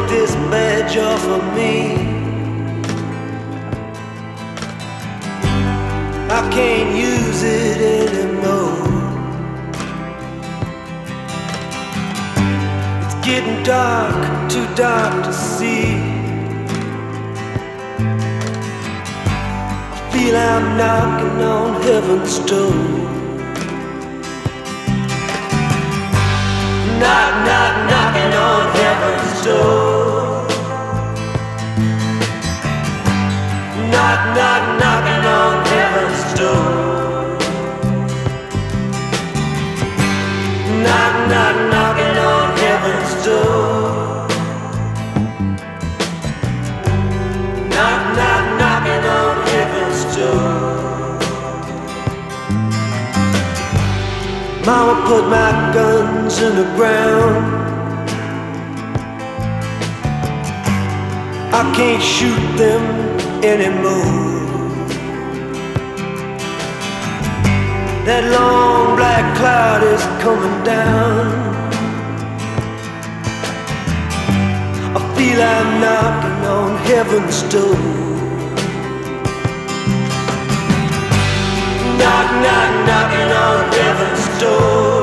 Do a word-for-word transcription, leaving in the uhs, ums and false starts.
this badge off of me. I can't use it anymore. It's getting dark, too dark to see. I feel I'm knocking on heaven's door. Knock, knock, knocking on heaven's door. Knock, knock, knocking on heaven's door. Knock, knock, knocking on heaven's door. Knock, knock, knocking on heaven's door. Mama put my guns in the ground. I can't shoot them anymore. That long black cloud is coming down. I feel I'm knocking on heaven's door. Knock, knock, knocking on heaven's door.